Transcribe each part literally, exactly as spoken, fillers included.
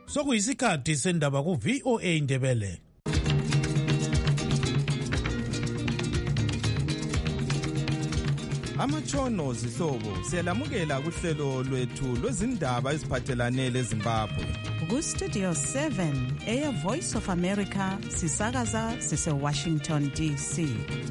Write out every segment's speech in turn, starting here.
Sokuyisikhathi sendaba ku V O A Indebele. Amatshono zihlobo siyalamukela kuhlelo lwethu lwezindaba eziphathelane leZimbabwe. Ku Studio seven Air Voice of America sisakaza sise Washington D C.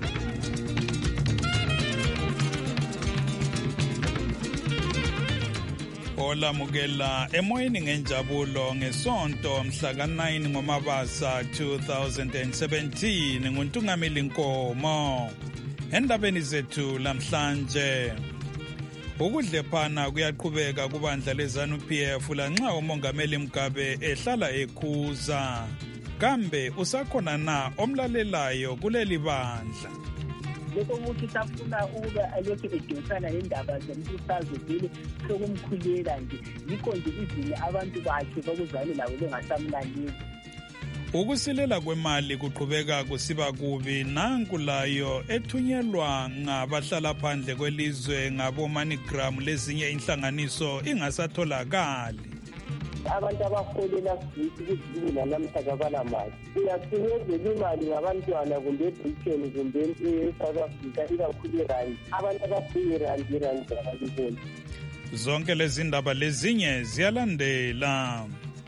Olamukela emoyeni ngenjabulo ngesonto mhla ka nine ngoMabasa two thousand seventeen nguNtungameli Nkomo. Endabeni zethu lamhlanje ukudlephana kuyaqhubeka kubandla leZANU P F lanxa umongameli Mugabe ehlala ekhuza. Kambe usakhona na omlalelayo kuleli bandla? Lokho ukuthi safuna ukuba alokhu edonsana nendaba zombusazo vele sokumkhulela nje yikho nje izini abantu bakhe bakuzane lawo lengasamlaleli. Ukusilela kwemali kuqhubeka kusiba kubi nanku layo ethunyelwa ngabahlala phandle kwelizwe ngabo MoneyGram lezinye inhlanganiso ingasatholakali. Abantu abafolela sithi ukuthi namhla kabalamali uyathunyezela imali ngabantwana kumbe eBritain kumbe eSouth Africa ikakhulu eRand abantu abafika eRand eRand abalibona. Zonke lezi ndaba lezinye ziyalandela.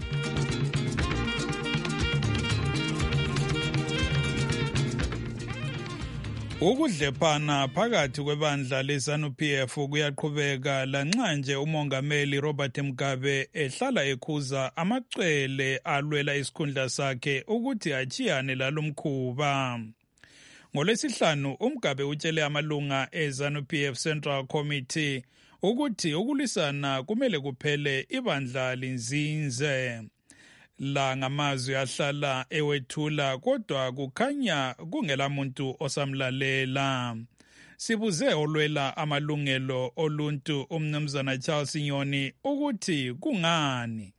Ukudlephana phakathi kwebandla leZANU P F kuyaqhubeka lanxa nje umongameli Robert Mugabe ehlala ekhuza amacwele alwela isikhundla sakhe ukuthi achiyane lalomkhuba. NgoLwesihlanu uMugabe utshele amalunga eZANU P F Central Committee ukuthi ukulwisana kumele kuphele ibandla linzinze. La ngamazwi ahlala ewethula kodwa kukhanya kungela muntu osamlalela. Sibuze olwela amalungelo oluntu umnumzana Charles Nyoni ukuthi kungani.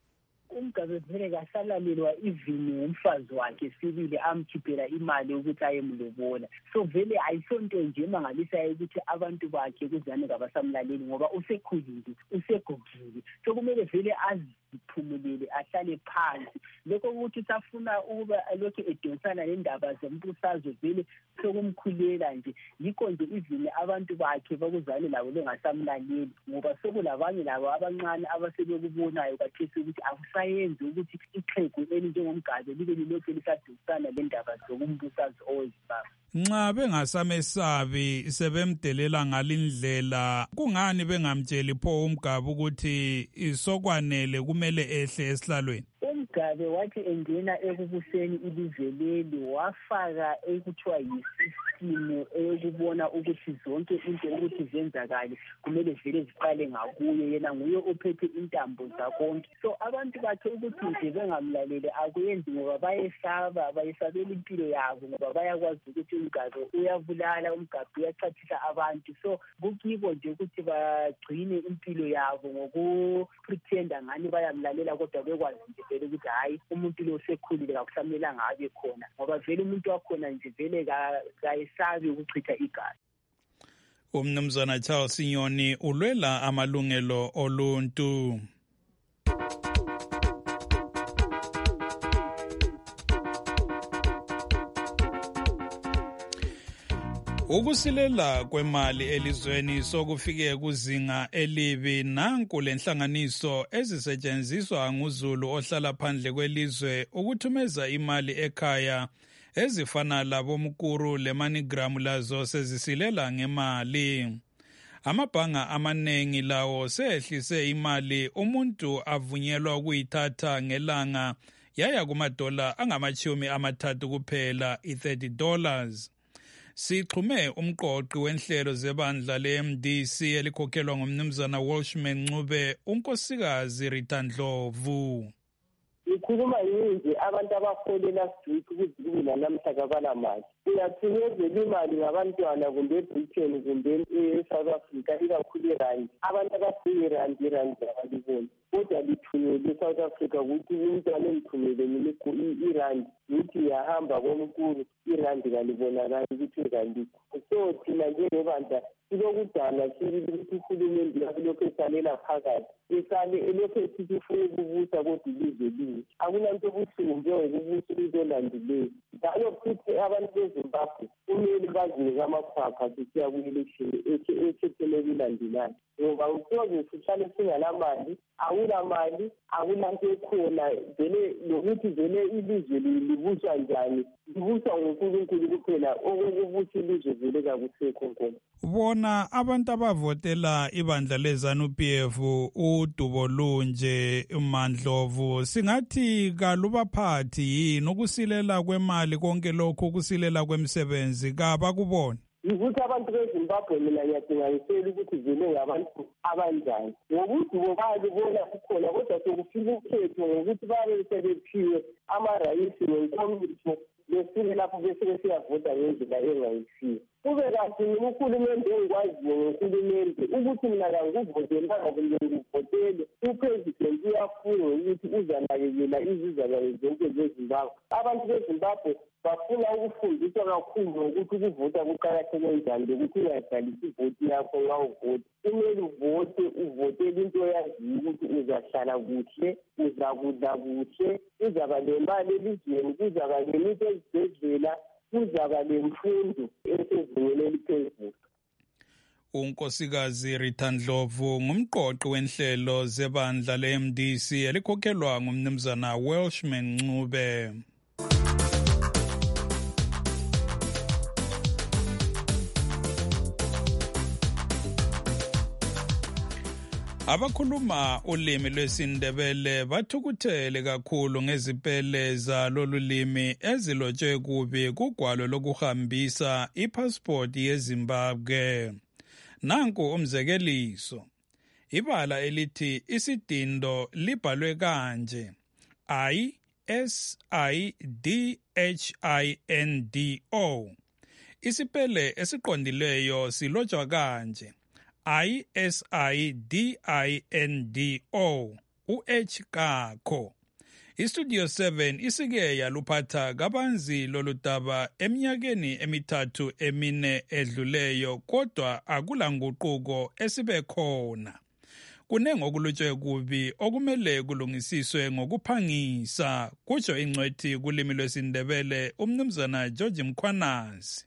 uMgabe vele kasalalelwa ivini ngumfazi wakhe sibili amkhiphela imali ukuthi ayemlobola. So vele ayisonto nje mangalisa ukuthi abantu bakhe kuzane kabasamlaleli ngoba usekhulile usegogile. So kumele vele aziphumulele ahlale phansi. Lokho ukuthi safuna ukuba alokhu edonsana nendaba zombusazo vele sokumkhulela nje yikho nje ivini abantu bakhe bakuzane lawo lengasamlaleli ngoba sokulabanye labo abancane abasebekubonayo kathesi ukuthi akusayenzi ukuthi iqhegu elinjengoMgabe libe lilokhu lisadonsana lendaba zokumbusazo oweZimbabwe. Nxa bengasamesabi sebemdelela ngalindlela kungani bengamtsheli pho uMgabe ukuthi isokwanele kumele ehle esihlalweni? uMgabe wathi engena ekubuseni ilizwe leli wafaka ekuthiwa yisistimu eyokubona ukuthi zonke into ukuthi zenzakale kumele vele ziqale ngakuye yena nguye ophethe intambo zakonke. So abantu bakhe ukuthi nje bengamlaleli akuyenzi ngoba bayesaba bayesabela impilo yabo ngoba bayakwazi ukuthi uMgabe uyabulala uMgabe uyachathisa abantu. So kukibo nje ukuthi bagcine impilo yabo ngokupretenda ngani bayamlalela kodwa bekwazi nje vele ukuthi hayi umuntu lo sekhulile akusamelanga abe khona ngoba vele umuntu wakhona nje vele kayesabi ukuchitha igazi. Umnumzana Charles Nyoni ulwela amalungelo oluntu. Ukusilela kwemali elizweni sokufike kuzinga elibi nanku lenhlanganiso ezisetshenziswa nguzulu ohlala phandle kwelizwe ukuthumeza imali ekhaya ezifana labomkuru leMoneyGram lazo sezisilela ngemali. Amabhanga amanengi lawo sehlise imali umuntu avunyelwa ukuyithatha ngelanga yaya kumadola angamachumi amathathu kuphela i-thirty dollars. Sixhume umqoqi wenhlelo zebandla le-M D C elikhokhelwa ngumnumzana Welshman Ncube unkosikazi Rita Ndlovu. Ikhuluma yinje abantu abafolela sithi ukuthi kube namhla kabalamali uyathunyezela imali ngabantwana kumbe eBritain kumbe eSouth Africa ikakhulu eRand abantu abafika eRand eRand abalibona. kodwa lithunyelwe South Africa ukuthi umntwana emthumele mina irandi ukuthi yahamba komkhulu irandi kalibonakali ukuthi iralikho. So thina njengebandla silokudala sibili ukuthi uhulumende lokho esalela phakathi esale elokho esithi ufuna ukubusa kodwa ilizwe linye akunanto ebuhlungu njengokubusa ilizwe elandileyo. Njalo futhi abantu beZimbabwe kumele bazinike amakhwakha sisiya ku-election ekhetheleyo ilandelayo ngoba usoze sihlale singalamali, akulamali, akulanto ekhona vele lokuthi vele ilizwe libuswa njani libuswa nguNkulunkulu kuphela okubusa ilizwe vele kakusekho nkona. Bona abantu abavotela ibandla leZANU-P F uDubo Lunje Mandlovu singathi kalubaphathi yini ukusilela kwemali konke lokho kusilela kwemisebenzi kabakubona ukuthi abantu beZimbabwe mina ngiyadinganisela ukuthi vele ngabantu abanjani ngokuthi bobalibona kukhona kodwa sokufika ukhetho ngokuthi babe sebephiwe amarayisi ngenkomitsho besike lapho besike siyavota ngendlela engayisiyo. Kube kathi mina uhulumende engikwaziyo ngohulumende ukuthi mina kangikuvotelanga kumbe ngivotele upresident uyafunga ukuthi uzanakekela izizalwane zonke zeZimbabwe. Abantu beZimbabwe bafuna ukufundiswa kakhulu ngokuthi ukuvota kuqakatheke njani lokuthi ungadlalisi ivoti yakho nxa uvota. Kumele uvote uvotele into oyaziyo ukuthi uzahlala kuhle, uzakudla kuhle, uzaba lemali elizweni, kuzaba lemithi ezibhedlela, kuzaba lemfundo esezingeni eliphezulu. uNkosikazi Rita Ndlovu ngumqoqi wenhlelo zebandla le-M D C elikhokhelwa ngumnumzana Welshman Ncube. Abakhuluma ulimi lwesiNdebele bathukuthele kakhulu ngezipele zalolu limi ezilotshwe kubi kugwalo lokuhambisa ipassport yeZimbabwe. Nanku umzekeliso. Ibala elithi isidindo libhalwe kanje. I S I D H I N D O. Isipele esiqondileyo silotshwa kanje. I S I D I N D O, u-H kakho. Istudio seven isike yaluphatha kabanzi loludaba eminyakeni emithathu emine edluleyo kodwa akulanguquko esibe khona. Kunengi okulutshwe kubi okumele kulungisiswe ngokuphangisa, kutsho ingcwethi kulimi lwesiNdebele umnumzana George Mkhwanazi.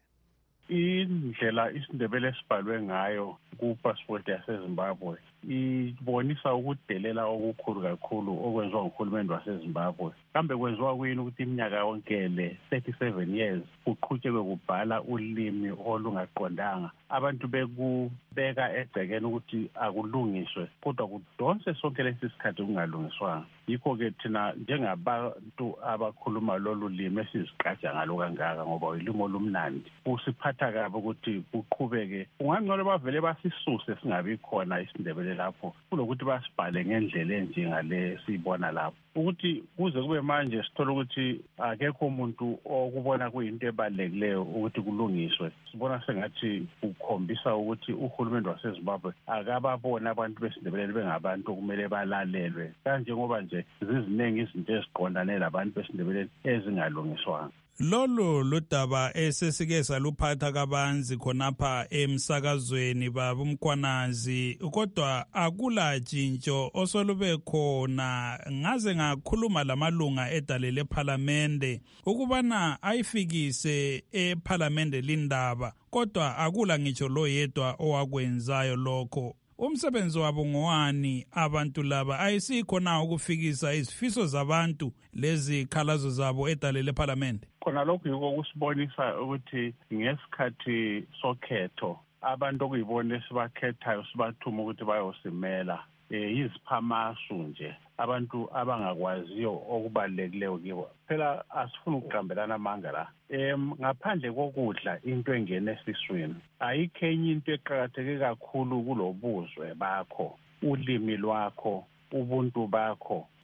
Indlela isiNdebele esibhalwe ngayo kupassport yaseZimbabwe ibonisa ukudelela okukhulu kakhulu okwenziwa nguhulumende waseZimbabwe. Kambe kwenziwa kuyini ukuthi iminyaka yonke le thirty-seven years kuqhutshekwe kubhala ulimi olungaqondanga, abantu bekubeka egcekeni ukuthi akulungiswe, kodwa kudonse sonke lesi sikhathi kungalungiswanga. Yikho-ke thina njengabantu abakhuluma lolu limi esizigqaja ngalo kangaka ngoba ulimi olumnandi usiphatha kabi ukuthi kuqhubeke. Kungangcono bavele basisuse singabi khona isiNdebele lapho kulokuthi basibhale ngendlela enjengale siyibona lapho, ukuthi kuze kube manje sithola ukuthi akekho umuntu okubona kuyinto ebalulekileyo ukuthi kulungiswe. Sibona sengathi ukhombisa ukuthi uhulumende waseZimbabwe akababona abantu besiNdebele bengabantu okumele balalelwe, kanjengoba nje ziziningi izinto eziqondane labantu besiNdebele ezingalungiswanga. Lolo ludaba esesike saluphatha kabanzi khonapha emsakazweni baba uMkhwanazi, kodwa akula jintsho osolube khona. Ngaze ngakhuluma lamalunga edale lePhalamende ukubana ayifikise ePhalamende lindaba, kodwa akula ngitsho lo yedwa owakwenzayo lokho. Umsebenzi wabo ngowani abantu laba? Ayisikho na ukufikisa izifiso zabantu lezi khalazo zabo edale lePhalamende? Khona lokhu yiko kusibonisa ukuthi ngesikhathi sokhetho abantu okuyibona esibakhethayo sibathuma ukuthi bayosimela yiziphamasu nje, abantu abangakwaziyo okubalulekileyo kibo. Phela asifuni ukuqambelana amanga la. Em ngaphandle kokudla into engene esiswini ayikho enye into eqakatheke kakhulu kulobuzwe bakho, ulimi lwakho, ubuntu bakho,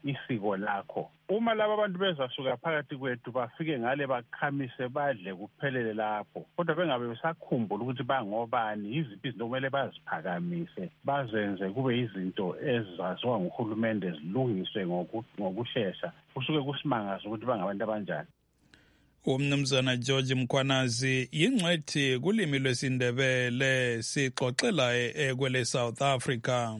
isiko lakho. Uma laba abantu bezasuka phakathi kwethu bafike ngale bakhamise badle kuphelele lapho, kodwa bengabe besakhumbula ukuthi bangobani, iziphi izinto kumele baziphakamise, bazenze kube izinto ezaziwa nguhulumende zilungiswe ngokushesha, kusuke kusimangaza ukuthi bangabantu abanjani. Umnumzana George Mkhwanazi yingcwethi kulimi lwesiNdebele, sixoxela ekwele South Africa.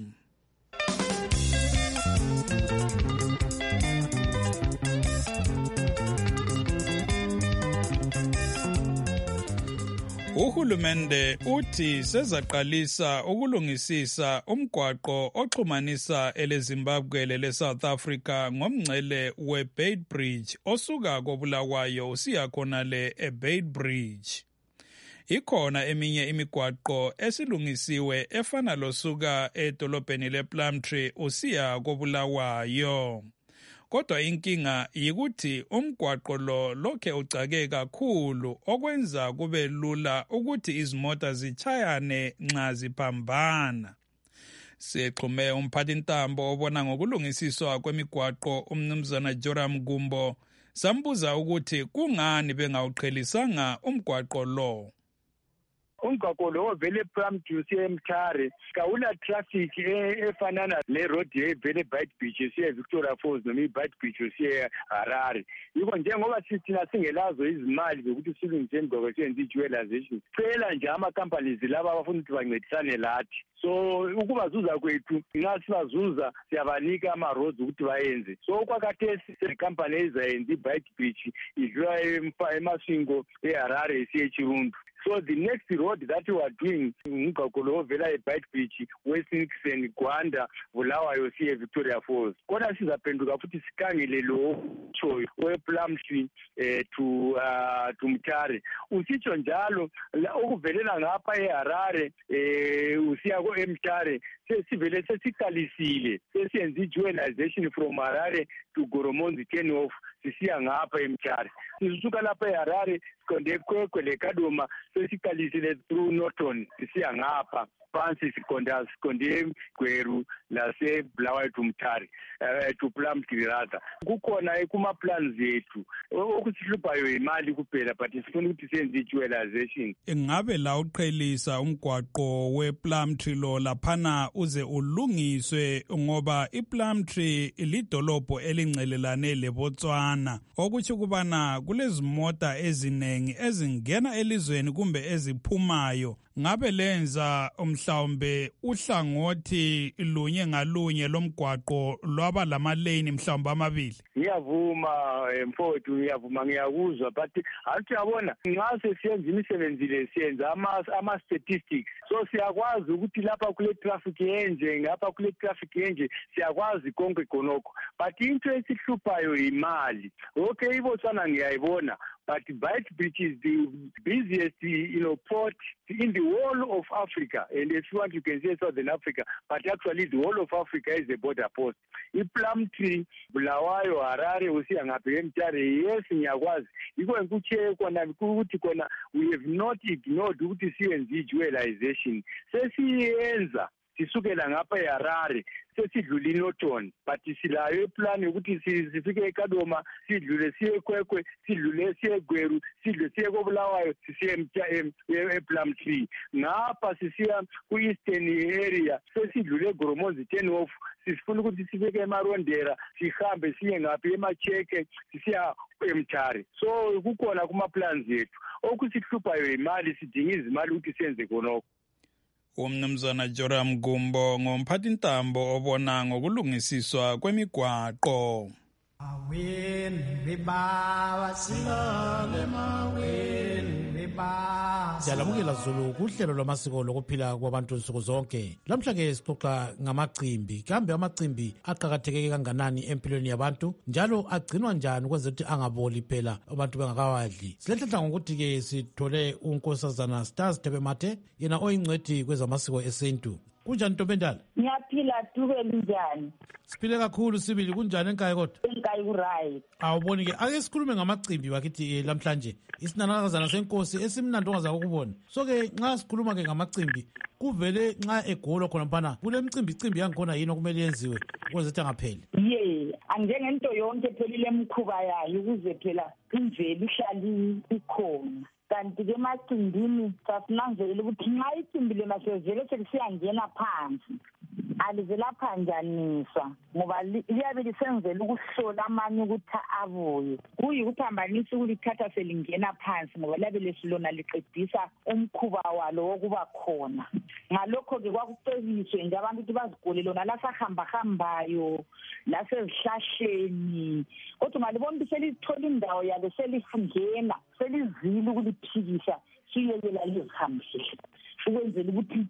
Uhulumende uthi sezaqalisa ukulungisisa umgwaqo oxhumanisa eleZimbabwe leSouth Africa ngomngcele weBeitbridge osuka koBulawayo usiya khona le eBeitbridge. Ikhona eminye imigwaqo esilungisiwe efana losuka edolobheni lePlumtree usiya koBulawayo. Kodwa inkinga yikuthi umgwaqo lo lokhe ucake kakhulu okwenza kube lula ukuthi izimota zichayane nxa ziphambana. Sexhume umphathintambo obona ngokulungisiswa kwemigwaqo umnumzana Joram Gumbo sambuza ukuthi kungani bengawuqhelisanga umgwaqo lo. Umgwaqo lo vele Plumtree usiya eMtare kawula traffic efanana le road evele Beitbridge usiya Victoria Falls noma iBeitbridge usiya Harare. Yiko njengoba sithina singelazo izimali zokuthi silungise imigwaqo senze i-dualization, cela nje ama companies laba abafuna ukuthi bancedisane lathi. So ukubazuza kwethu nxa sibazuza siyabanika ama roads ukuthi bayenze. So kwakhathesi company ezayenza iBeitbridge idlula eMasingo eHarare isiya eChirundu. So the next road that we are doing umgwaqo lo vela eBeitbridge Western Gwanda Bulawayo siya Victoria Falls. Kodwa sizaphenduka futhi sikangele lo choyo wePlumtree eh to uh, to Mtare. Usitsho njalo ukuvelela ngapha eHarare eh usiya ko eMtare sesivele sesiqalisile sesiyenza i-dualization from Harare to Goromonzi turnoff sisiya ngapha eMtare. Sisuka lapha eHarare siqonde eKwekwe leKadoma sesiqalisile through Norton sisiya ngapha phansi siqonda siqonde eGweru lase Bulawayo to Mtare uh, to Plumtree rather. Kukhona ekuma plans zethu okusihluphayo imali kuphela but sifuna ukuthi senze i-dualization. Ingabe la uqhelisa umgwaqo wePlumtree lo laphana uze ulungiswe ngoba iPlumtree lidolobho elingcelelane leBotswana, okuthi kubana kulezimota ezinengi ezingena elizweni kumbe eziphumayo. Ngabe lenza umhlawumbe uhlangothi lunye ngalunye lomgwaqo lwaba lama lane mhlawumbe amabili? Ngiyavuma mfowethu, ngiyavuma ngiyakuzwa but athi yabona nxa sesiyenza imisebenzi le siyenza ama ama statistics, so siyakwazi ukuthi lapha kule traffic enje ngapha kule traffic enje siyakwazi konke khonokho, but into esihluphayo imali. Okay, iBotswana ngiyayibona but Beitbridge is the busiest you know port in the whole of Africa, and if you want you can say Southern Africa, but actually the whole of Africa is a border post. iPlumtree Bulawayo Harare usiya ngapha eMtare, yes ngiyakwazi yiko ngikuche kona ukuthi kona we have not ignored ukuthi siyenze i-dualization sesiyenza sisukela ngapha eHarare sesidlula iNorton but silayo iplan ukuthi sifike eKadoma sidlule siye eKwekwe sidlule siye eGweru sidlule siye koBulawayo sisiye ePlumtree ngapha sisiya ku-eastern area sesidlule eGoromonzi turnoff sifuna ukuthi sifike eMarondera sihambe siye ngapha eMacheke sisiya eMtare. So kukhona kuma plans ethu okusihluphayo imali, sidinga izimali ukuthi senze khonokho. Umnumzana Joram Gumbo ngomphathintambo obona ngokulungisiswa kwemigwaqo. Siyalamukela Zulu kuhlelo lwamasiko lokuphila kwabantu nsuku zonke. Lamhlanje sixoxa ngamacimbi. Kambe amacimbi aqhakatheke kanganani empilweni yabantu njalo agcinwa njani ukwenza ukuthi angaboli phela abantu bengakawadli. Silenhlanhla ngokuthi ke sithole unkosazana Stars Tebemathe yena oyingcwethi kwezamasiko esintu. kunjani Ntombendala? Ngiyaphila tuke linjani? Siphile kakhulu Sibili, kunjani enkaya kodwa? Enkaya ku-right. Awuboni ke ake sikhulume ngamacimbi wakithi eh, lamhlanje isinanakazana senkosi esimnandi ongazake ukubona. So ke nxa sikhuluma ke ngamacimbi kuvele nxa egolwa khona mphana kule mcimbi icimbi yangikhona yini okumele yenziwe ukuze ukuthi angapheli? Ye, anjengento yonke phelile emkhuba yayo ukuze phela imvelo ihlali ikhona. Kanti ke emacimbini sasinanzelela ukuthi nxa icimbi lona sezele sekusiyangena phansi alizelaphanjanisa ngoba liyabe lisenzela ukuhlola amanye ukuthi abuye kuyikuphambanisa ukulithatha selingena phansi ngoba liyabe lesilona liqedisa umkhuba walo wokuba khona. Ngalokho-ke kwakucebiswe nje abantu ukuthi bazigole lona lasahambahambayo lasezihlahleni kodwa malibona ukuthi selithola indawo yalo selifungena selizile ukuliphikisa siyekela lizihambile ukwenzela ukuthi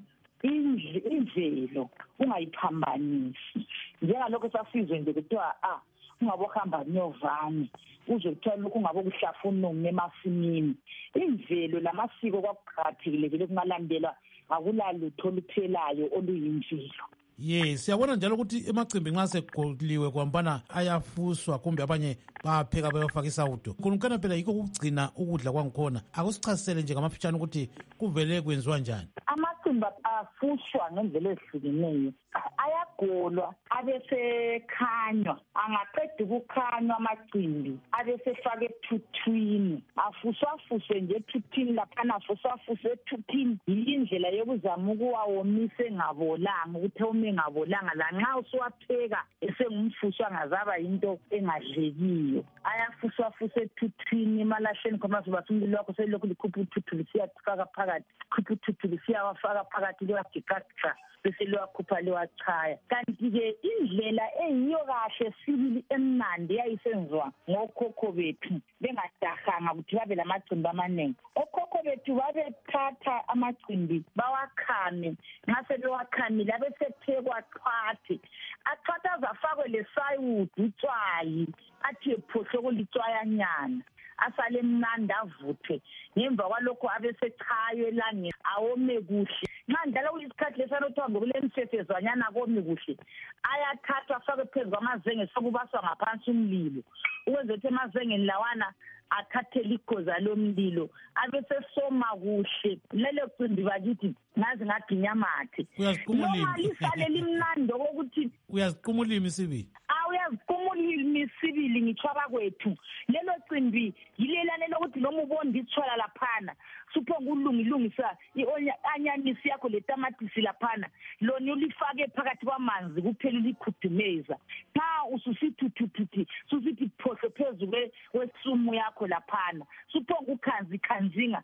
imvelo ungayiphambanisi njengalokho sasizwe nje kuthiwa ah ungabohamba nyovane uze kuthiwa lokhu ungabokuhlafuna ungume emasimini. Imvelo lamasiko kwakuqakathekile vele kungalandelwa akulalutho oluphelayo oluyimvelo. Ye, siyabona njalo ukuthi emacimbi nxa segoliwe kwampana ayafuswa kumbe abanye bapheka bayofaka isawudo. Khona phela yikho ukugcina ukudla kwangikhona. Akusichasisele nje ngamafitshane ukuthi kuvele kwenziwa njani. Amacimbi afuswa ngendlela ezihlukeneyo. Ayagolwa abesekhanywa, angaqeda ukukhanywa amacimbi abesefaka ethuthwini, afuswafuswe nje ethuthwini laphana afuswafuswe ethuthwini. Yindlela yokuzama ukuwawomisa engabolanga ukuthi ome ngabolanga lanxa usuwapheka esengumfuswa angazaba into engadlekiyo. Ayafuswafuswa ethuthwini emalahleni khona soba umlilo wakho selokhu likhupha uthuthu lisiyafaka phakathi, khupha uthuthu lisiyawafaka phakathi liwagigagika bese liwakhupha liwachaya. Kanti-ke indlela eyiyo kahle Sibili emnandi yayisenziwa ngokhokho bethu bengadahanga ukuthi babe lamacimbi amaningi. Okhokho bethu babethatha amacimbi bawakhame, nxa sebewakhamile abesephekwa aqhathe, aqhathe azafakwe lesayudi utswayi athi ephohle kulitswayanyana asale mnandi avuthwe. Ngemva kwalokho abesechaywe elangeni awome kuhle. Nxa njalo kuyisikhathi lesanothiwa ngokulemsefezwanyana kome kuhle ayathathwa afakwe phezu kwamazenge sokubaswa ngaphansi umlilo ukwenzela ukuthi emazengeni lawana athathele ikhoza lomlilo abesesoma kuhle. Lelo cimbi bakithi ngazi ngaginyamathe noma lisale limnandi okokuthi uyaziqumulima Sibili. Uyaziqumulima Sibili ngithwaba kwethu. Lelo cimbi yilelane lokuthi noma ubonda ithwala laphana suphonga ulungilungisa i-anyanisi yakho letamatisi laphana lona ulifake phakathi kwamanzi kuphela likhudumeza. Nxa ususithuthuthi susithi phohle phezu kwesumu yakho laphana suphonga ukhanzi khanzinga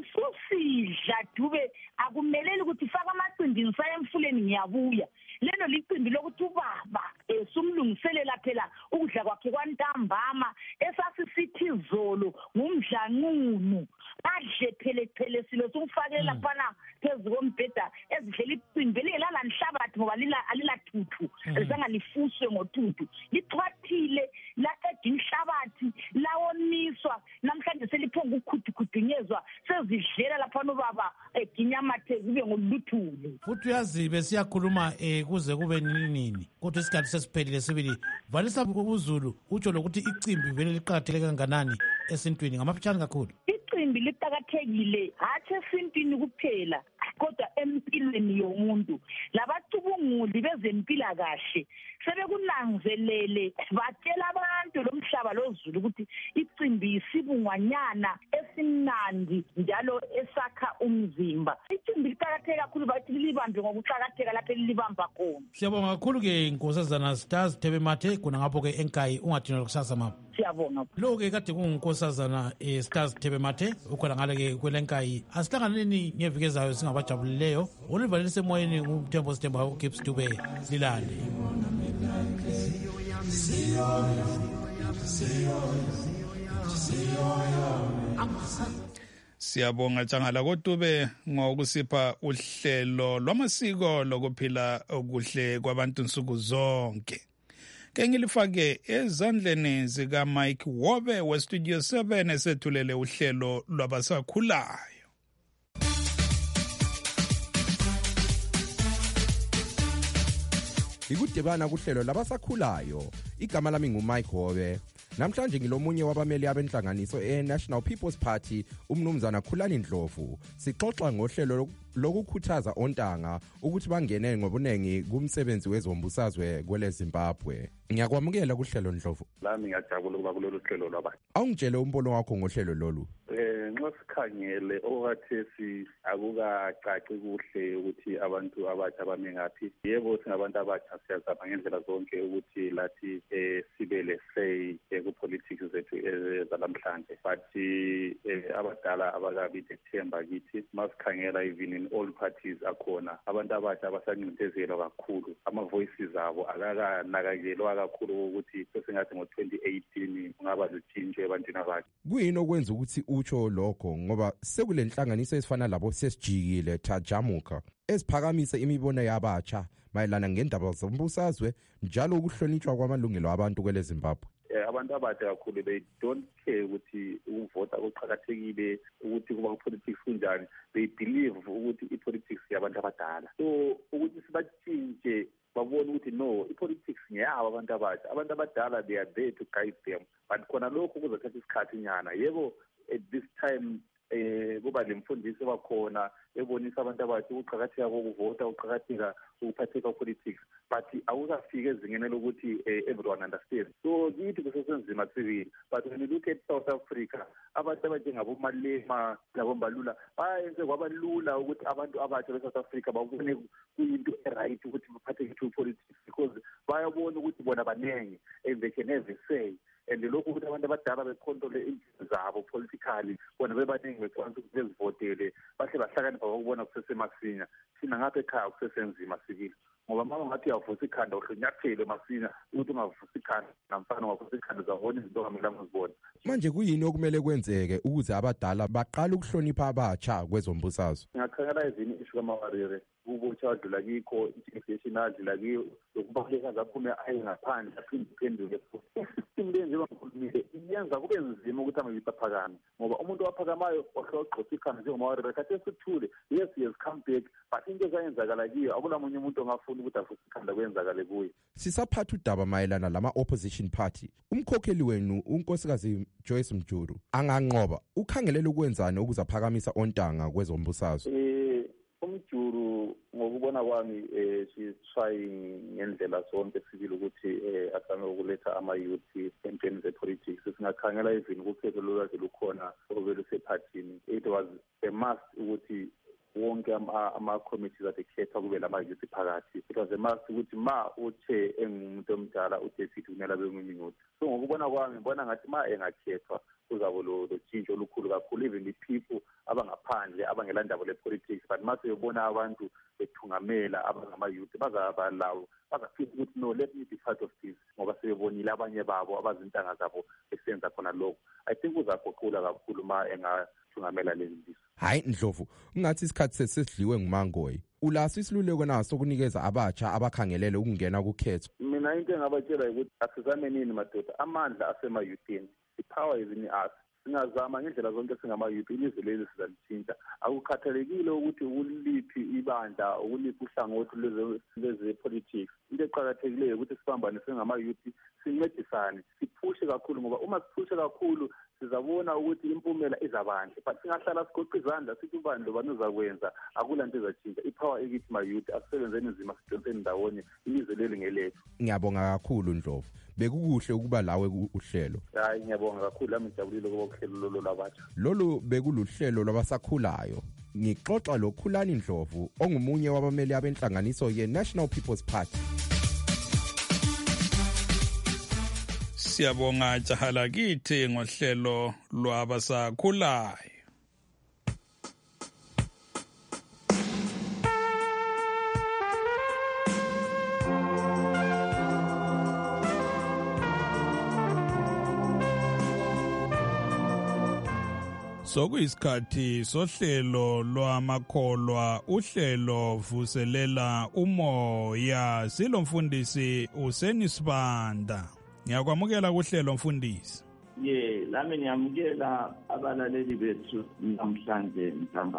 ususidla dube akumeleli ukuthi faka amacimbini saya emfuleni ngiyabuya. Lelo licimbi lokuthi ubaba esumlungiselela phela ukudla kwakhe kwantambama esasisithi izolo ngumdlanqunu adle phele phele silo sumfakela laphana phezu kombheda ezidlela icimbi lelala nhlabathi ngoba alilathuthu lisangalifuswe ngothuthu lixhwathile laqeda inhlabathi lawoniswa namhlanje seliphonga ukukhudukudunyezwa sezidlela laphana ubaba eginyamathe kube ngoluthuli. Futhi uyazi besiyakhuluma eh kuze kube nini kodwa isikhathi sesiphelile Sibili. Valisa uZulu utsho lokuthi icimbi vele liqakatheke kanganani esintwini ngamafitshane kakhulu. Icimbi liqakathekile hathi esintwini kuphela kodwa empilweni yomuntu. Labacubunguli bezempilakahle sebekunanzelele batshela abantu lomhlaba loZulu ukuthi icimbi isibungwanyana esimnandi njalo esakha umzimba. Icimbi liqakatheke kakhulu bathi libambe ngokuqakatheka lapho lilibamba khona. Siyabonga kakhulu ke inkosazana Stars Tebemathe khona ngapho ke enkayi ungathina kusasa mama. Siyabonga. Lo ke kade kunginkosazana eh, Stars Tebemathe ukhona ngale ke kwelenkayi. Asihlanganeni ngeviki ezayo singabajabulileyo. Olivalise emoyeni uMthembo Sithemba uGibbs Dube lilale. Siyabonga Tshangala kodube ngokusipha uhlelo lwamasiko lokuphila okuhle kwabantu nsuku zonke. Ke ngilifake ezandleni zika Mike Wobe we Studio seven esethulele uhlelo lwabasakhulayo. ikudibana kuhlelo labasakhulayo. Igama lami nguMike Hobe. Namhlanje ngilomunye wabameli abenhlanganiso e-National People's Party, umnumzana Khulani Ndlovu. Sixoxa ngohlelo lokukhuthaza ontanga ukuthi bangene ngobunengi kumsebenzi wezombusazwe kwele Zimbabwe. Ngiyakwamukela kuhlelo Ndlovu. Lami ngiyajabula ukuba kulolu hlelo lwaba. Awungitshele umbono wakho ngohlelo lolu. Eh nxa sikhangele okwathesi akukacaci kuhle ukuthi abantu abatsha bame ngaphi. Yebo singabantu abatsha siyazama ngendlela zonke ukuthi lathi eh sibe le say ku politics zethu zalamhlanje, but abadala abakabi dethemba kithi masikhangela even in all parties akhona abantu abatsha abasancindezelwa kakhulu, ama voices abo akakanakekelwa kakhulu ukuthi sesingathi ngo twenty eighteen ngaba lutshintsho ebantwini abatsha. Kuyini okwenza ukuthi utsho lokho? Ngoba sekule nhlanganiso ezifana labo sesijikile Tajamuka esiphakamise imibono yabatsha mayelana ngendaba zombusazwe njalo ukuhlonitshwa kwamalungelo abantu kwele Zimbabwe. Abantu abatsha kakhulu they don't care ukuthi ukuvota kuqhakathekile, ukuthi kuba politics kunjani. They believe ukuthi ipolitics yabantu abadala, so ukuthi sibatshintshe babona ukuthi no, ipolitics ngeyabo abantu abatsha. Abantu abadala they are there to guide them, but khona lokho kuzothatha isikhathi nyana. Yebo at this time eh kuba lemfundiso bakhona ebonisa abantu abathi uqhakatheka kokuvota, uqhakatheka ukuphatheka politics, but awukafike ezingeni lokuthi everyone understands. So kithi kusesenzima sibili, but when you look at South Africa, abantu abanjengabo Malema labo Mbalula bayenze kwabalula ukuthi abantu abatsha be South Africa babone kuyinto eright ukuthi baphatheke to politics, because bayabona ukuthi bona banenge and they can have a say. And lokho ukuthi abantu abadala becontrol impilo zabo politically bona bebaningi bekwanisa ukuthi bezivotele bahle bahlakanipha ukubona kusesemasinya. Thina ngapha ekhaya kusesenzima sibili, ngoba mama ngathi uyavusa ikhanda uhlonyathele masinya ukuthi ungavusa ikhanda namfana ungavusa ikhanda uzabona izinto ongamelanga uzibone. Manje kuyini okumele kwenzeke ukuze abadala baqale ukuhlonipha abatsha kwezombusazwe? Ngiyakhangela izini ishu kamawarire ubutsha wadlula kikho, i-generation adlula kiyo, lokubaleka zaphume aye ngaphandle aphinde iphenduke. Isystem le njengoba ngikhulumile iyenza kube nzima ukuthi ama-youth aphakame, ngoba umuntu waphakamayo wahlogqosa ikhanda njengomawarire kade esithule, yes he has come back, but into ezayenzakala kiyo akula munye umuntu ongafuni ukuthi avuse ikhanda kwenzakale kuye. Sisaphatha udaba mayelana lama-opposition party. Umkhokheli wenu unkosikazi Joyce Mjuru anganqoba ukhangelela ukwenzani ukuze aphakamisa ontanga kwezombusazwe? Eh uMjuru ngokubona kwami eh she's trying ngendlela zonke sibili ukuthi eh asame ukuletha ama-youth entweni ze-politics. Singakhangela even ukhetho lolwazi lukhona ovele sephathini, it was a must ukuthi wonke ama-committees adekhethwa kube lama-youth phakathi. It was a must ukuthi ma uthe engumuntu omdala udefeat kumele abe nguminyothi. So ngokubona kwami ngibona ngathi ma engakhethwa kuzabo lo tshintsho olukhulu kakhulu, even the people abangaphandle abangelandaba le-politics, but mase yobona abantu bethungamela abangama-youth bazaba lawo bazafisa ukuthi no, let me be part of this, ngoba sebebonile abanye babo abazintanga zabo besenza khona lokho. I think uzaguqula kakhulu ma engathungamela lezi zinto. Hayi Ndlovu, ungathi isikhathi sesidliwe ngumangoyi. Ulaso isiluleko naso ukunikeza abatsha abakhangelele ukungena kukhetho? Mina into engabatshela ukuthi asizame nini madoda, amandla asema-youthini, i-power is in us. Singazama ngendlela zonke singama-youth, ilizwe leli sizalithinta. Akukhathalekile ukuthi ukuliphi ibandla, ukuliphi uhlangothi leze-politics. Into eqakathekileyo ukuthi sibambane singama-youth, sincedisane, siphushe kakhulu, ngoba uma siphushe kakhulu sizabona ukuthi impumela izabandla. But singahlala sigoqa izandla sithi ubani lo bani uzakwenza, akula nto ezatshintsha. Ipower ekithi ma-youth asisebenzeni nzima, sidonseni ndawonye, ilizwe leli ngelethu. Ngiyabonga kakhulu Ndlovu, bekukuhle ukuba lawe uhlelo. Hayi ngiyabonga kakhulu, lami ngijabulile ukuba uhlelo lolu labatsha. Lolu bekuluhlelo lwabasakhulayo. Ngixoxa lo Khulani Ndlovu ongumunye wabameli abenhlanganiso ye-National People's Party. Siyabonga jahala kithi ngohlelo lwabasakhulayo. Sokuyisikhathi sohlelo lwamakholwa, uhlelo vuselela umoya. Silomfundisi Useni Sibanda. Ngiyakwamukela kuhlelo mfundisi. Ye, lami ngiyamukela abalaleli bethu namhlanje ntambama.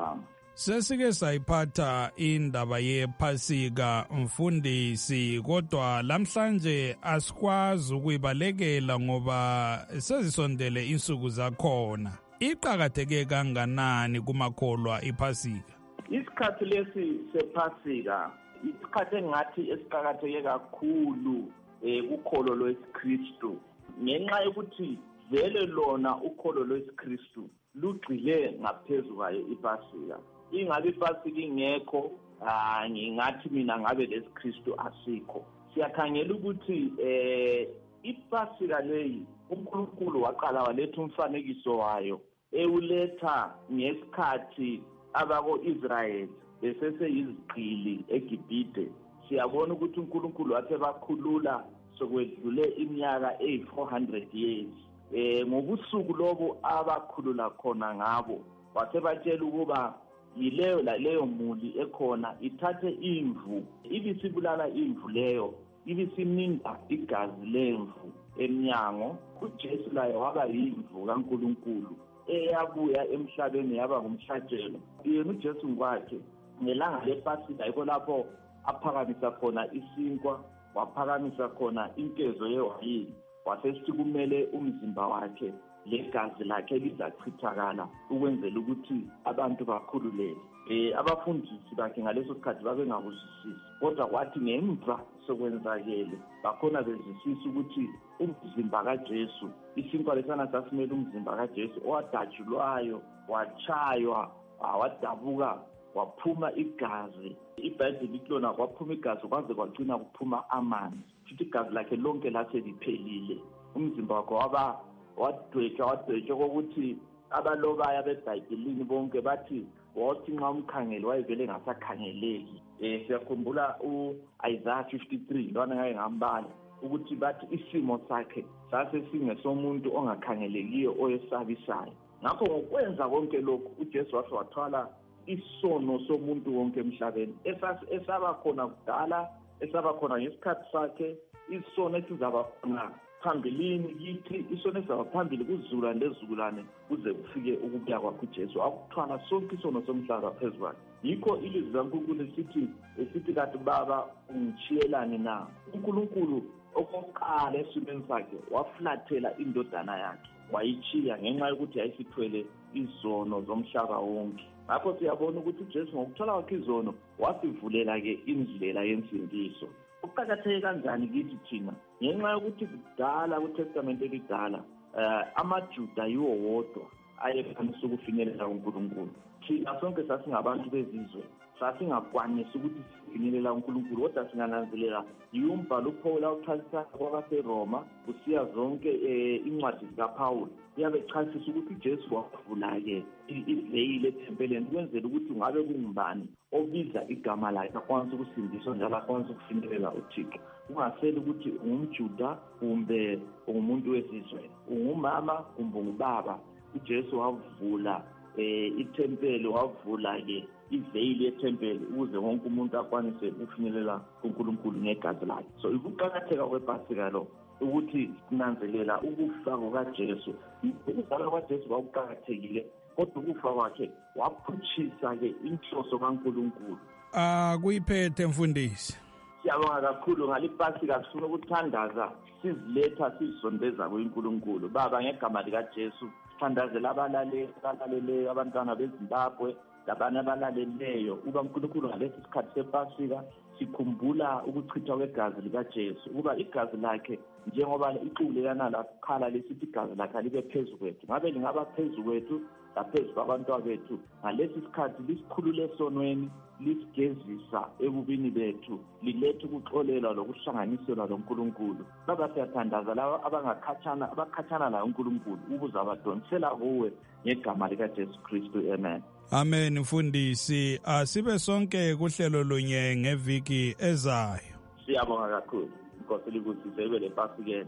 Sesike sayiphatha indaba yephasika mfundisi, kodwa lamhlanje asikwazi ukuyibalekela ngoba sezisondele insuku zakhona. Iqakatheke kanganani kumakholwa iphasika? Isikhathi lesi sephasika isikhathi engathi esiqakatheke kakhulu eh kukholo lwesikristu, ngenxa yokuthi vele lona ukholo lwesikristu lugxile ngaphezu kwayo iphasika. Ingabe iphasika ingekho, ah ngingathi mina ngabe lesikristu asikho. Siyakhangela ukuthi eh iphasika leyi uNkulunkulu waqala waletha umfanekiso wayo ewuletha ngesikhathi abako-Israyeli beseseyizigqili eGibhite. Siyabona ukuthi uNkulunkulu wathe bakhulula sokwedlule iminyaka eyi four hundred years. Eh ngobusuku lobo abakhulula khona ngabo wathe batshela ukuba yileyo la leyo muli ekhona ithathe imvu, ibisibulala imvu leyo, ibisininda igazi lemvu emnyango. uJesu laye waba yimvu kaNkulunkulu eyabuya emhlabeni yaba ngumhlatshelo. Yena uJesu ngokwakhe ngelanga lePhasika yikho lapho aphakamisa khona isinkwa, waphakamisa khona inkezo yewayini, wasesithi kumele umzimba wakhe legazi lakhe lizachithakala ukwenzela ukuthi abantu bakhululeke. Eh abafundisi bakhe ngaleso sikhathi babe ngakuzwisisi, kodwa kwathi ngemva sokwenzakele bakhona bezwisisa ukuthi umzimba kaJesu, isinkwa lesana sasimele umzimba kaJesu owadajulwayo, wachaywa, wadabuka, waphuma igazi. iBhayibheli likhona kwaphuma igazi kwaze kwagcina kuphuma amanzi, futhi igazi lakhe lonke lase liphelile. Umzimba wakhe waba wadwetshwa wadwetshwa kokuthi abalobaya beBhayibhelini bonke bathi wathi nxa umkhangeli wayevele ngasakhangeleki. Eh siyakhumbula uIsaiah fifty-three lona ngeke ngambala ukuthi bathi isimo sakhe sase singesomuntu ongakhangelekiyo oyesabisayo. Ngakho ngokwenza konke lokhu uJesu wathi wathwala isono somuntu wonke emhlabeni esaba khona kudala, esaba khona ngesikhathi sakhe, isono esizaba khona phambilini yithi, isono esizaba phambili kuzizukulwane lezizukulwane kuze kufike ukubuya kwakhe uJesu. Akuthwala sonke isono somhlaba phezu kwakhe. Yikho ilizwi likaNkulunkulu esithi esithi kathi Baba ungitshiyelani na? uNkulunkulu okokuqala esimeni sakhe waflathela indodana yakhe, wayitshiya ngenxa yokuthi yayisithwele izono zomhlaba wonke. Ngakho siyabona ukuthi uJesu ngokuthola kwakhe izono wasivulela-ke indlela yensindiso. Kuqakatheke kanjani kithi thina ngenxa yokuthi kudala kuTestament elidala eh amaJuda yiwo wodwa ayekwanisa ukufinyelela kuNkulunkulu. Thina sonke sasingabantu bezizwe sasingakwanisi ukuthi sifinyelela kuNkulunkulu, kodwa singananzelela yiumbhalo uPaul awuchasisa kwabaseRoma kusiya zonke incwadi zikaPaul uyabe echasisa ukuthi uJesu wavula-ke iveyili ethempelini ukwenzela ukuthi ungabe kungubani obiza igama lakhe akwanisa ukusindiswa njalo akwanisa ukufinyelela uThixo. Ungaseli ukuthi ungumJuda kumbe ungumuntu wesizwe, ungumama kumbe ungubaba. uJesu wavula eh ithempeli, wavula-ke iveyili yethempeli ukuze wonke umuntu akwanise ukufinyelela kuNkulunkulu ngegazi lakhe. So ukuqakatheka kwePhasika lo ukuthi sinanzelela ukufa kukaJesu. Ukuzalwa kwaJesu kwakuqakathekile, kodwa ukufa kwakhe waphutshisa-ke inhloso kaNkulunkulu. Ah kuyiphethe mfundisi. Siyabonga kakhulu ngaliPhasika, sifuna ukuthandaza siziletha sizisondeza kuNkulunkulu. Baba ngegama likaJesu sithandazela abalaleli abalaleleyo, abantwana beZimbabwe labanye abalaleleyo uba uNkulunkulu ngalesi sikhathi sePhasika sikhumbula ukuchithwa kwegazi likaJesu, ukuba igazi lakhe njengoba iqulekana lakhala lesithi igazi lakhe libe phezu kwethu, ngabe lingaba phezu kwethu laphezu kwabantwana bethu ngalesi sikhathi lisikhulule esonweni, lisigezisa ebubini bethu, lilethe ukuxolelwa lokuhlanganiselwa loNkulunkulu. Baba siyathandaza laba abangakhatshana abakhatshana la uNkulunkulu ukuze abadonsela kuwe ngegama likaJesu Kristu, amen. Amen mfundisi, asibe sonke kuhlelo lunye ngeviki ezayo. Siyabonga kakhulu. Inkosi likuzise ibe lePhasika.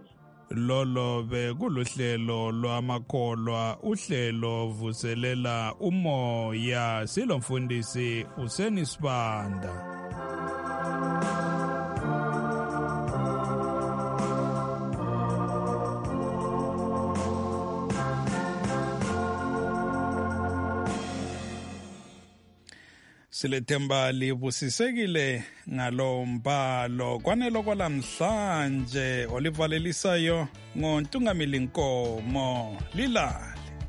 Lolo bekuluhlelo lwamakholwa, uhlelo vuselela umoya, silo mfundisi uSenisibanda. Silethemba libusisekile ngalo mbhalo kwanelo kwalamhlanje olivalelisayo ngoNtungamili Nkomo Lilale.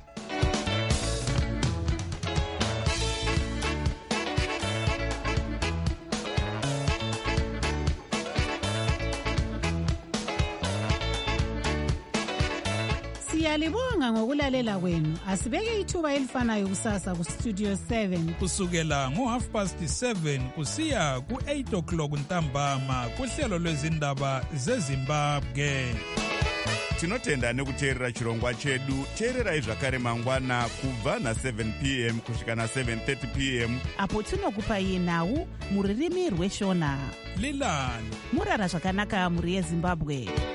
Siyalibonga ngokulalela kwenu. Asibeke ithuba elifanayo kusasa ku Studio seven kusukela ngo half past seven kusiya ku eight o'clock ntambama kuhlelo lwezindaba zeZimbabwe. Tinotenda nekuteerera chirongwa chedu. Teererai zvakare mangwana kubva na seven p m kusvika na seven thirty p m apo tinokupai nhau muririmi rweshona. Lilani Murara zvakanaka muri yeZimbabwe.